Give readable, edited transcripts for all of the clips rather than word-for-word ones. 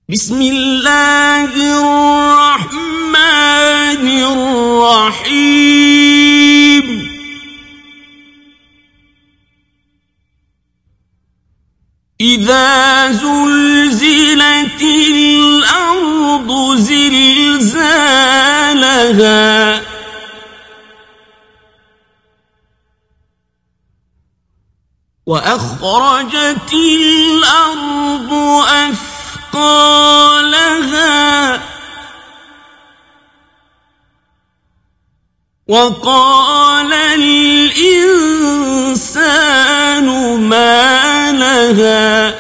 بسم الله الرحمن الرحيم إذا زلزلت الأرض زلزالها وأخرجت الأرض أثقالها وقال الإنسان ما لها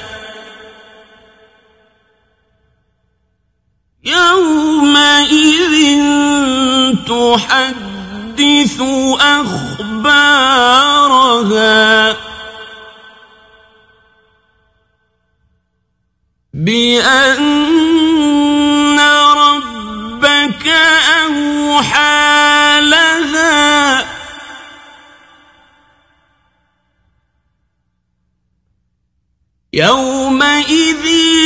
يومئذ تحدث أخبارها بأن ربك أوحى لها يومئذ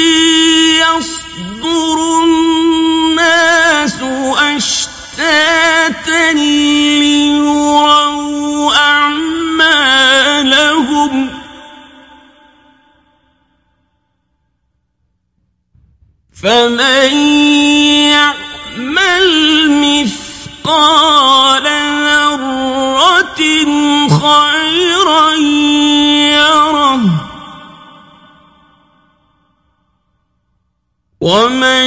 يصدر الناس أشتاتا ليروا أعمالهم فمن يعمل مثقال ذرة خيرا يره ومن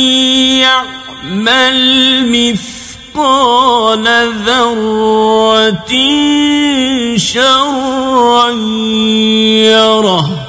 يعمل مثقال ذرة شرا يره.